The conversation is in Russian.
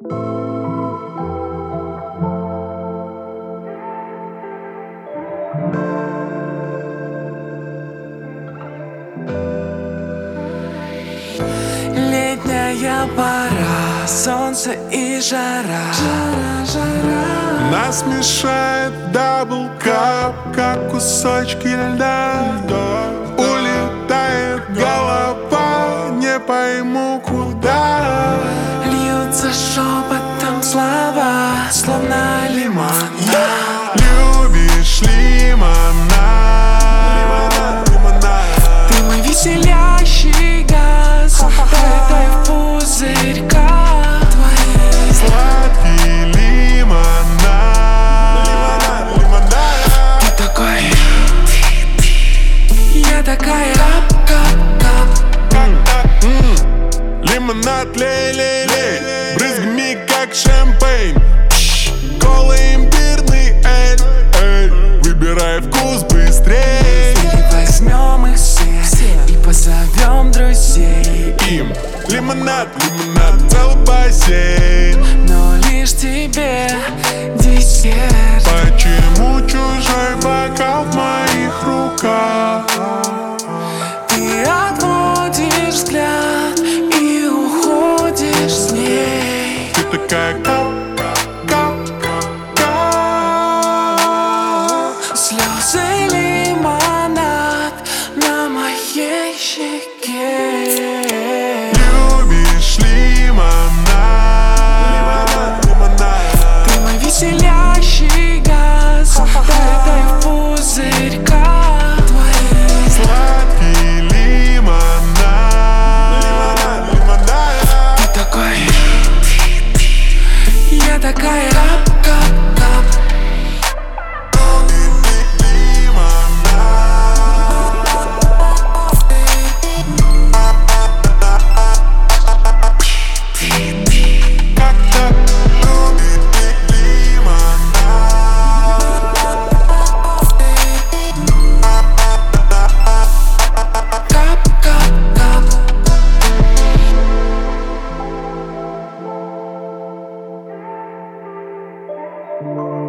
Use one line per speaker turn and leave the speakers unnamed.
Летняя пора, солнце и жара.
Нас мешает даблкап, как кусочки льда. Улетает голова, не пойму куда.
Льются шепотом слова, словно лимонад.
Любишь лимонад?
Ты мой веселящий газ, дай в пузырьках твоих.
Сладкий лимонад.
Ты такой, я такая кап-кап-кап.
Лимонад, лей-лей-лей, брызгами как шампейн. Кола, имбирный эль, эль. Выбирай вкус быстрей.
Или возьмем их все и позовем друзей.
Им лимонад, целый бассейн.
Но лишь тебе десерт.
Почему чужой бокал в моих руках?
Ты отводишь взгляд и уходишь с ней.
Ты такая
Слезы лимонад на моей щеке.
любишь лимонад?
Ты мой веселящий газ, дай в пузырьках твоих.
Сладкий лимонад.
Ты такой, я такая кап-кап-кап. Кап-кап-кап.